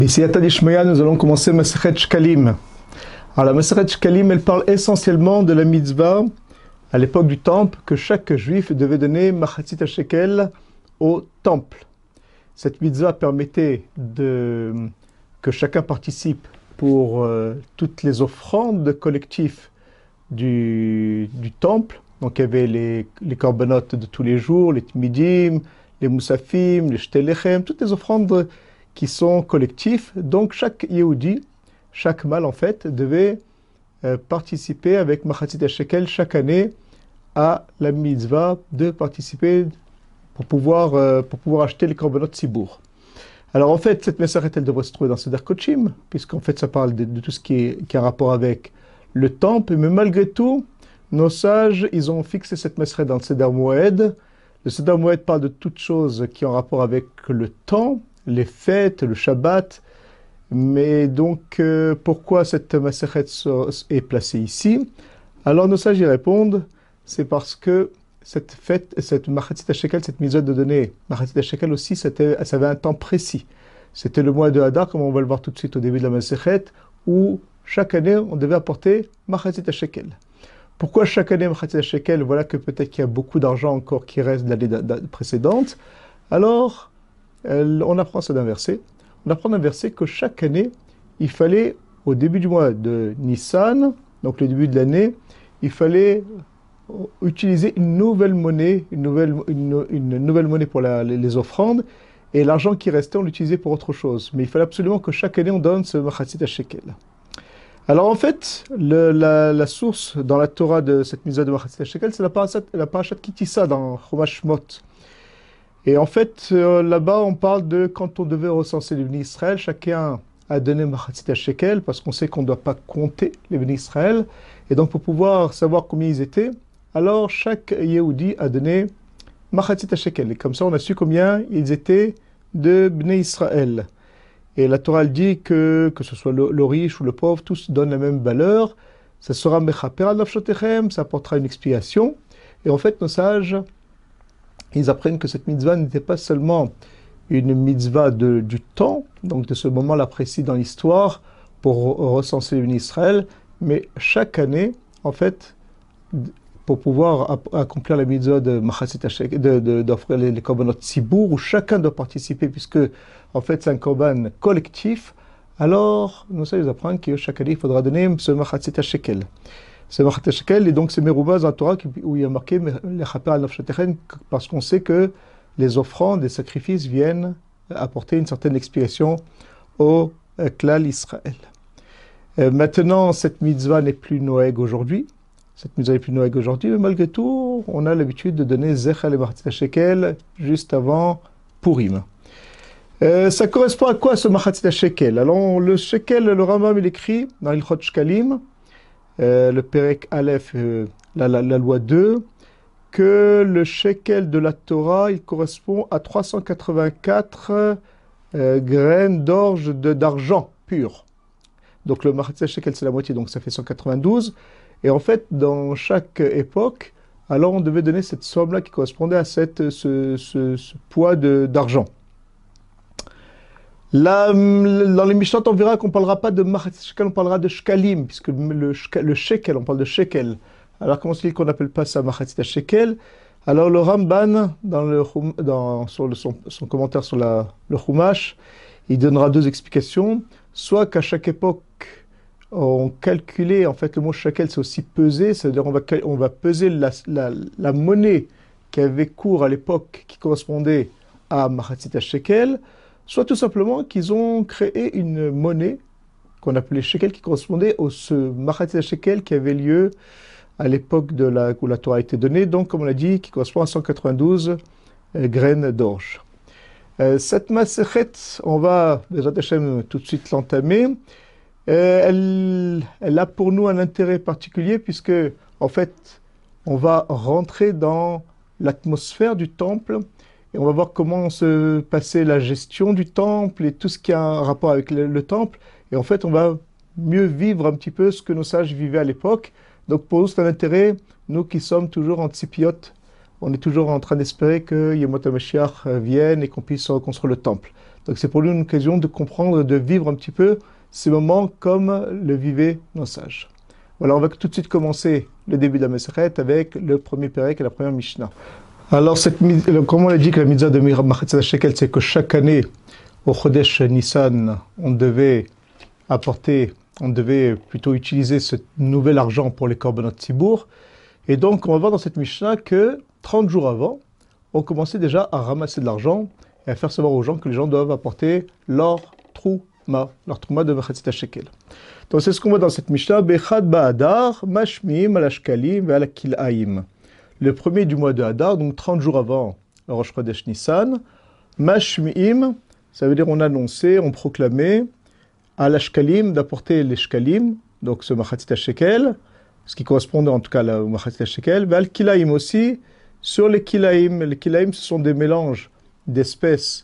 Ici à Tadishmaya, nous allons commencer Masechet Shkalim. Alors la Masechet Shkalim, elle parle essentiellement de la mitzvah à l'époque du temple que chaque juif devait donner Machatzit HaShekel au temple. Cette mitzvah permettait que chacun participe pour toutes les offrandes collectives du temple. Donc il y avait les corbanotes de tous les jours, les tmidim, les moussafim, les shtelechem, toutes les offrandes qui sont collectifs. Donc chaque Yehudi, chaque mâle en fait, devait participer avec Machatzit HaShekel chaque année à la mitzvah de participer pour pouvoir acheter les corbanotes Sibour. Alors en fait, cette Masechet, elle devrait se trouver dans Seder Kochim, puisqu'en fait ça parle de tout ce qui a un rapport avec le temple, mais malgré tout, nos sages, ils ont fixé cette Masechet dans le Seder Moed. Le Seder Moed parle de toutes choses qui ont un rapport avec le temps, les fêtes, le Shabbat. Mais donc, pourquoi cette Masechet est placée ici? Alors nos sages y répondent, c'est parce que cette fête, cette Machatzit HaShekel, cette mise de données, Machatzit HaShekel aussi, ça avait un temps précis. C'était le mois de Hadar, comme on va le voir tout de suite au début de la Masechet, où chaque année, on devait apporter Machatzit HaShekel. Pourquoi chaque année Machatzit HaShekel? Voilà que peut-être qu'il y a beaucoup d'argent encore qui reste de l'année précédente. Alors, on apprend ça d'un verset. On apprend d'un verset que chaque année, il fallait, au début du mois de Nissan, donc le début de l'année, il fallait utiliser une nouvelle monnaie, une nouvelle monnaie pour les offrandes, et l'argent qui restait, on l'utilisait pour autre chose. Mais il fallait absolument que chaque année, on donne ce Machatzit HaShekel. Alors en fait, la source dans la Torah de cette mise de Machatzit HaShekel, c'est la parashat Kitissa dans Chumash Shmot. Et en fait, là-bas, on parle de quand on devait recenser les bénis Israël, chacun a donné Machatzit HaShekel, parce qu'on sait qu'on ne doit pas compter les bénis Israël. Et donc, pour pouvoir savoir combien ils étaient, alors chaque Yehudi a donné Machatzit HaShekel. Et comme ça, on a su combien ils étaient de bénis Israël. Et la Torah elle dit que ce soit le riche ou le pauvre, tous donnent la même valeur. Ça sera Mechaper al Nafshotechem, ça apportera une expiation. Et en fait, nos sages, ils apprennent que cette mitzvah n'était pas seulement une mitzvah du temps, donc de ce moment-là précis dans l'histoire, pour recenser les bénis Israël, mais chaque année, en fait, pour pouvoir accomplir la mitzvah de Machatzit HaShekel, d'offrir les korbanot Sibour, où chacun doit participer, puisque en fait c'est un korban collectif, alors nous savons apprendre que chaque année il faudra donner ce Machatzit HaShekel. Ce Machatzit HaShekel, et donc c'est Merubah dans la Torah où il y a marqué les Chaper al Nafshotechem, parce qu'on sait que les offrandes, les sacrifices viennent apporter une certaine expiation au Klal Israël. Maintenant, cette mitzvah n'est plus noëg aujourd'hui. Cette mitzvah n'est plus noëg aujourd'hui, mais malgré tout, on a l'habitude de donner Zechal et Machatzit HaShekel juste avant Purim. Ça correspond à quoi ce Machatzit HaShekel? Alors, le Shekel, le Rambam, il écrit dans Ilchot Shkalim, le Perek Aleph, la loi 2, que le Shekel de la Torah, il correspond à 384 graines d'orge d'argent pur. Donc le Machatzit HaShekel, c'est la moitié, donc ça fait 192. Et en fait, dans chaque époque, alors on devait donner cette somme-là qui correspondait à ce poids d'argent. Là, dans les Mishnot, on verra qu'on ne parlera pas de Machatzit HaShekel, on parlera de Shkalim, puisque le Shekel, on parle de Shekel. Alors comment se dit qu'on n'appelle pas ça Machatzit HaShekel? Alors le Ramban, sur son commentaire sur le Chumash, il donnera deux explications. Soit qu'à chaque époque, on calculait, en fait le mot shekel c'est aussi peser, c'est-à-dire on va peser la monnaie qui avait cours à l'époque qui correspondait à Machatzit HaShekel, soit tout simplement qu'ils ont créé une monnaie qu'on appelait shekel qui correspondait au Machatzit HaShekel qui avait lieu à l'époque où la Torah a été donnée, donc comme on l'a dit, qui correspond à 192 graines d'orge. Cette Masechet, on va, Bezrat Hashem, tout de suite l'entamer. Elle a pour nous un intérêt particulier puisque, en fait, on va rentrer dans l'atmosphère du temple et on va voir comment se passait la gestion du temple et tout ce qui a un rapport avec le temple. Et en fait, on va mieux vivre un petit peu ce que nos sages vivaient à l'époque. Donc pour nous, c'est un intérêt, nous qui sommes toujours en tzipiyot, on est toujours en train d'espérer que Yemot HaMashiach vienne et qu'on puisse reconstruire le temple. Donc c'est pour nous une occasion de comprendre, de vivre un petit peu ces moments comme le vivaient nos sages. Voilà, on va tout de suite commencer le début de la Masechet avec le premier Pérec et la première Mishnah. Alors, comme on l'a dit que la mitzvah de Machatzat Shekel, c'est que chaque année, au Chodesh Nissan, on devait plutôt utiliser ce nouvel argent pour les korbanot tzibour. Et donc, on va voir dans cette Mishnah que 30 jours avant, on commençait déjà à ramasser de l'argent et à faire savoir aux gens que les gens doivent apporter leur trouma de Machatzat Shekel. Donc, c'est ce qu'on voit dans cette Mishnah. Bechad ba'adar, mashmiim alashkalim ve'alakilaim. Le premier du mois de Hadar, donc 30 jours avant le Rosh Chodesh Nissan, mashmiim, ça veut dire on annonçait, on proclamait à l'ashkalim d'apporter les shkalim, donc ce machatzit shekel, ce qui correspondait en tout cas au machatzit shekel, val kilaim aussi, sur les kilaim. Les kilaim, ce sont des mélanges d'espèces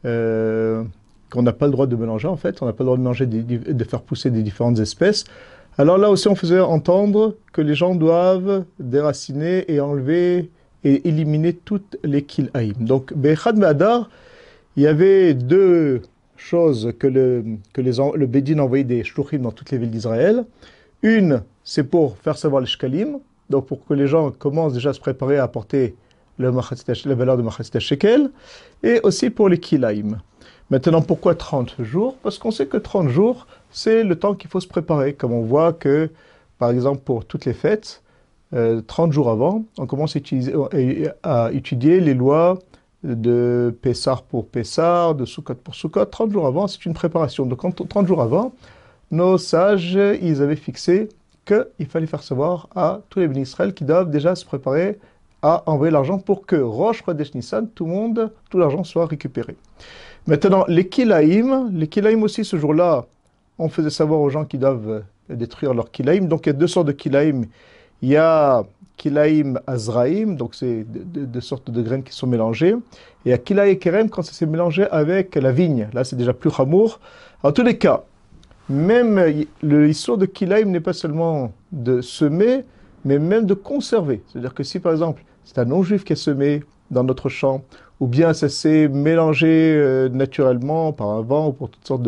qu'on n'a pas le droit de mélanger en fait, on n'a pas le droit de mélanger, de faire pousser des différentes espèces. Alors là aussi, on faisait entendre que les gens doivent déraciner et enlever et éliminer toutes les kilaim. Donc, Bechad Me'adar, il y avait deux choses que le Bédine envoyait des shluchim dans toutes les villes d'Israël. Une, c'est pour faire savoir les shkalim, donc pour que les gens commencent déjà à se préparer à apporter la valeur de Machatzit Shekel, et aussi pour les kilaim. Maintenant, pourquoi 30 jours? Parce qu'on sait que 30 jours, c'est le temps qu'il faut se préparer. Comme on voit que, par exemple, pour toutes les fêtes, 30 jours avant, on commence à étudier les lois de Pessah pour Pessah, de Sukkot pour Sukkot. 30 jours avant, c'est une préparation. Donc, 30 jours avant, nos sages, ils avaient fixé qu'il fallait faire savoir à tous les bénis Israël qui doivent déjà se préparer à envoyer l'argent pour que Rosh Chodesh Nissan, tout l'argent soit récupéré. Maintenant, les kilaim aussi, ce jour-là, on faisait savoir aux gens qui doivent détruire leurs kilaim. Donc, il y a deux sortes de kilaim. Il y a kilaim azraim, donc c'est deux sortes de graines qui sont mélangées. Et il y a kilaim kerem quand ça s'est mélangé avec la vigne. Là, c'est déjà plus chamour. En tous les cas, même l'histoire de kilaim n'est pas seulement de semer, mais même de conserver. C'est-à-dire que si, par exemple, c'est un non-juif qui a semé dans notre champ, ou bien ça s'est mélangé naturellement par un vent ou pour toutes sortes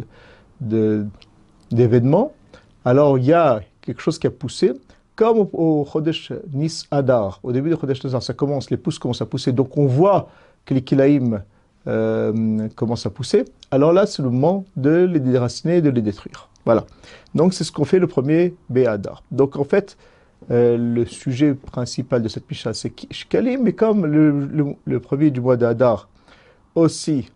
d'événements, alors il y a quelque chose qui a poussé, comme au Chodesh Nis Adar, au début du Chodesh Nis Adar, les pousses commencent à pousser, donc on voit que les kilaïm commencent à pousser, alors là c'est le moment de les déraciner et de les détruire. Voilà. Donc c'est ce qu'on fait le premier Béadar. Donc en fait, le sujet principal de cette Mishnah, c'est Shkalim, mais comme le premier du mois d'Adar aussi,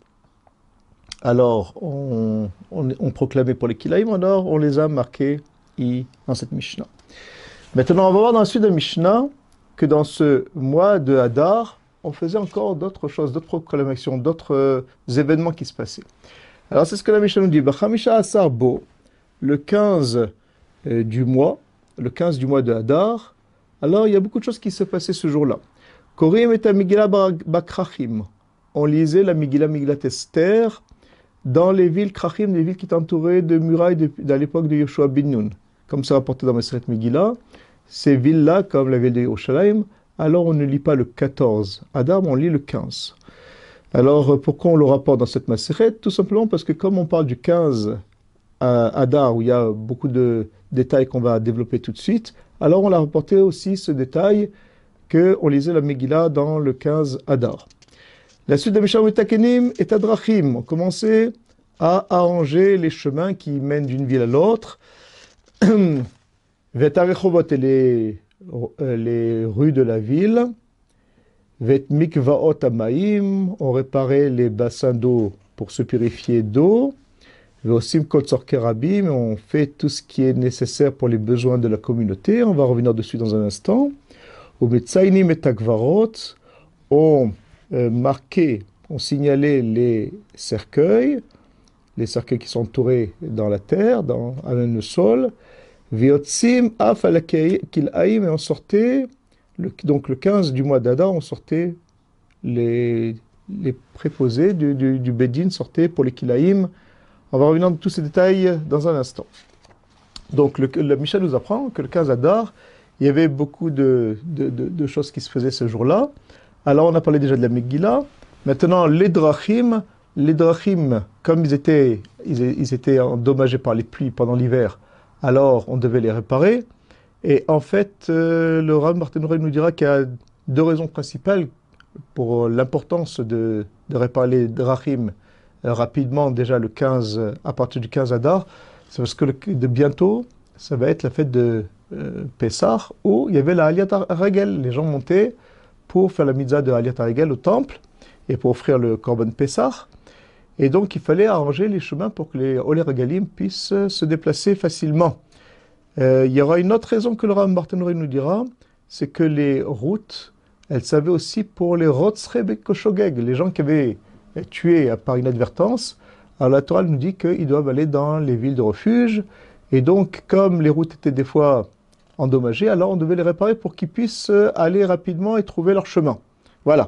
alors on proclamait pour les Kilaim, alors on les a marqués dans cette Mishnah. Maintenant, on va voir dans la suite de la Mishnah que dans ce mois de Hadar, on faisait encore d'autres choses, d'autres proclamations, d'autres événements qui se passaient. Alors c'est ce que la Mishnah nous dit. Bachamisha Asar Bo, le 15 du mois, le 15 du mois de Hadar, alors il y a beaucoup de choses qui se passaient ce jour-là. Korim et Megillah Bakrachim. On lisait la Megillah Esther dans les villes Krachim, les villes qui étaient entourées de murailles à l'époque de Yoshua bin Nun. Comme c'est rapporté dans Masechet Megillah, ces villes-là, comme la ville de Yerushalayim, alors on ne lit pas le 14 Hadar, mais on lit le 15. Alors pourquoi on le rapporte dans cette Masechet? Tout simplement parce que comme on parle du 15 Hadar, où il y a beaucoup de détails qu'on va développer tout de suite, alors on a rapporté aussi ce détail qu'on lisait la Megillah dans le 15 Hadar. La suite de Mishnah Metakenim est Adrachim. On commençait à arranger les chemins qui mènent d'une ville à l'autre. Vetarechobot et les rues de la ville. Vet mikvaot amaim. On réparait les bassins d'eau pour se purifier d'eau. Veosim kol tzorkei rabim. On fait tout ce qui est nécessaire pour les besoins de la communauté. On va revenir dessus dans un instant. Au metzainim et takvarot. On marquait, on signalait les cercueils qui sont entourés dans la terre, à le sol. Viotzim af alakilaim, et on sortait, donc le 15 du mois d'Adar, on sortait les préposés du Bédine sortaient pour les kilaïm. On va revenir dans tous ces détails dans un instant. Donc le Mishnah nous apprend que le 15 Adar, il y avait beaucoup de choses qui se faisaient ce jour-là. Alors on a parlé déjà de la Megillah. Maintenant les drachim, les drachim, comme ils étaient endommagés par les pluies pendant l'hiver, alors on devait les réparer. Et en fait, le Rav Martinori nous dira qu'il y a deux raisons principales pour l'importance de réparer les drachim rapidement, déjà le 15, à partir du 15 Adar. C'est parce que de bientôt, ça va être la fête de Pessah, où il y avait la Aliyat HaRegel. Les gens montaient pour faire la mitzvah de Aliyat HaRegel au temple et pour offrir le Korban Pessah. Et donc, il fallait arranger les chemins pour que les Olé Regalim puissent se déplacer facilement. Il y aura une autre raison que le Rav Martinori nous dira, c'est que les routes, elles servaient aussi pour les Rotzre Bekoshogeg, les gens qui avaient tué par inadvertance. Alors la Torah nous dit qu'ils doivent aller dans les villes de refuge. Et donc, comme les routes étaient des fois endommagées, alors on devait les réparer pour qu'ils puissent aller rapidement et trouver leur chemin. Voilà.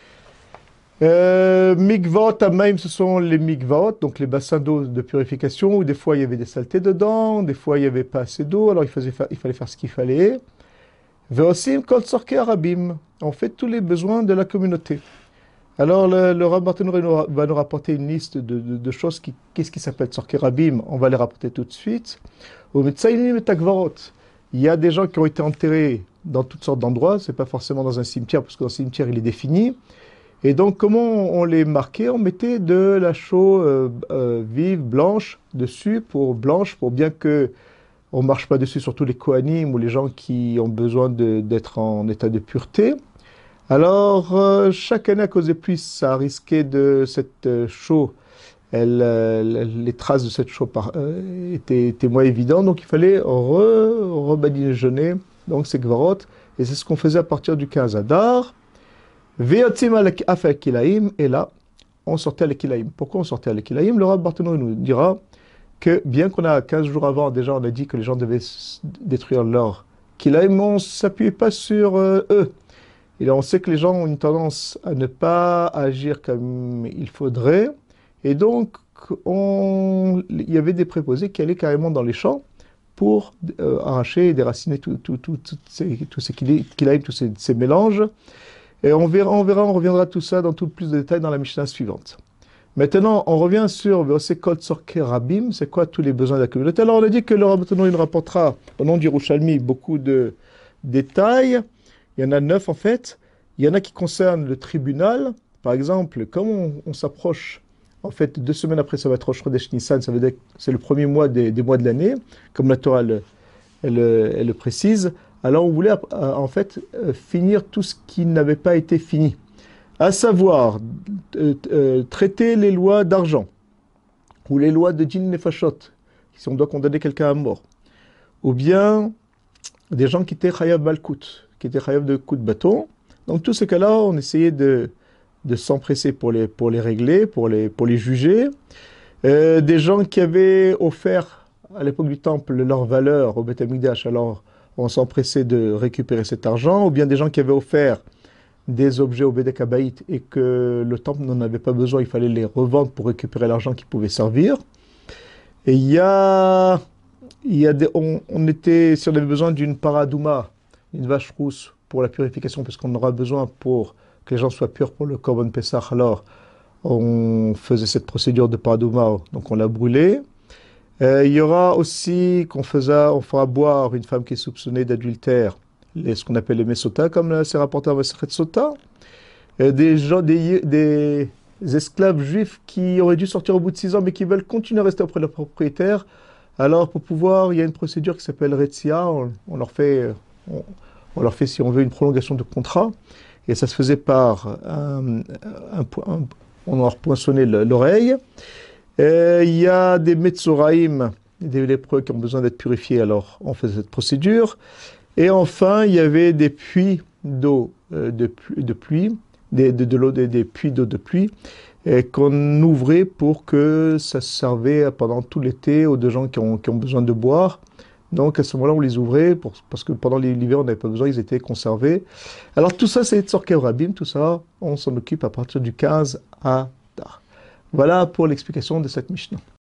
Mikvaot Amaim, ce sont les mikvaot, donc les bassins d'eau de purification, où des fois il y avait des saletés dedans, des fois il n'y avait pas assez d'eau, alors il fallait faire ce qu'il fallait. Veosim kol tzorkei harabim, on fait tous les besoins de la communauté. Alors le Rav Martinori va nous rapporter une liste de choses, qu'est-ce qui s'appelle tzorkei harabim, on va les rapporter tout de suite. Au Metzainim et Takvarot, il y a des gens qui ont été enterrés dans toutes sortes d'endroits, c'est pas forcément dans un cimetière, parce que dans un cimetière il est défini. Et donc, comment on les marquait? On mettait de la chaux vive, blanche, dessus, pour bien que on marche pas dessus, surtout les Kohanim ou les gens qui ont besoin d'être en état de pureté. Alors, chaque année, à cause des pluies, ça risquait de cette chaux, les traces de cette chaux étaient moins évidentes, donc il fallait rebadigeonner, donc c'est Gvarot, et c'est ce qu'on faisait à partir du 15 Adar. Et là, on sortait à l'Ekilaïm. Pourquoi on sortait à l'Ekilaïm? Le Rav Barthénoï nous dira que bien qu'on a 15 jours avant, déjà on a dit que les gens devaient détruire leur Kilaïm, on ne s'appuyait pas sur eux. Et on sait que les gens ont une tendance à ne pas agir comme il faudrait. Et donc, il y avait des préposés qui allaient carrément dans les champs pour arracher et déraciner tous ces Kilaïm, tous ces mélanges. Et on reviendra tout ça dans tout plus de détails dans la Mishnah suivante. Maintenant, on revient sur Veosekol Tzorkei Rabim, c'est quoi tous les besoins de la communauté. Alors, on a dit que le Rav Martinori nous rapportera, au nom du Yerushalmi, beaucoup de détails. Il y en a 9 en fait. Il y en a qui concernent le tribunal. Par exemple, comme on s'approche, en fait, 2 semaines après, ça va être Rosh Chodesh Nissan, ça veut dire que c'est le premier mois des mois de l'année, comme la Torah elle le précise. Alors on voulait en fait finir tout ce qui n'avait pas été fini, à savoir traiter les lois d'argent ou les lois de Din Nefashot, si on doit condamner quelqu'un à mort, ou bien des gens qui étaient Chayav Malkout, qui étaient Chayav de coup de bâton. Donc tous ces cas-là, on essayait de s'empresser pour les régler, pour les juger. Des gens qui avaient offert à l'époque du temple leur valeur au Beth Amikdash, alors on s'empressait de récupérer cet argent, ou bien des gens qui avaient offert des objets au Bédek Habayit et que le temple n'en avait pas besoin, il fallait les revendre pour récupérer l'argent qui pouvait servir. Et si on avait besoin d'une paradouma, une vache rousse pour la purification, parce qu'on aura besoin pour que les gens soient purs pour le Korban Pessah, alors on faisait cette procédure de paradouma, donc on l'a brûlée. Il y aura aussi on fera boire une femme qui est soupçonnée d'adultère, ce qu'on appelle les Mesota, comme c'est rapporté dans Masechet Sota. Des esclaves juifs qui auraient dû sortir au bout de 6 ans, mais qui veulent continuer à rester auprès de leur propriétaire. Alors, pour pouvoir, il y a une procédure qui s'appelle Retzia, on leur fait, si on veut, une prolongation de contrat. Et ça se faisait par on leur poinçonnait l'oreille. Il y a des Metzoraïm, des lépreux qui ont besoin d'être purifiés, alors on faisait cette procédure. Et enfin, il y avait des puits d'eau de pluie, des puits d'eau de pluie, qu'on ouvrait pour que ça servait pendant tout l'été aux gens qui ont besoin de boire. Donc à ce moment-là, on les ouvrait, parce que pendant l'hiver, on n'avait pas besoin, ils étaient conservés. Alors tout ça, c'est Tzorkei Rabim, tout ça, on s'en occupe à partir du 15 Adar. Voilà pour l'explication de cette Mishnah.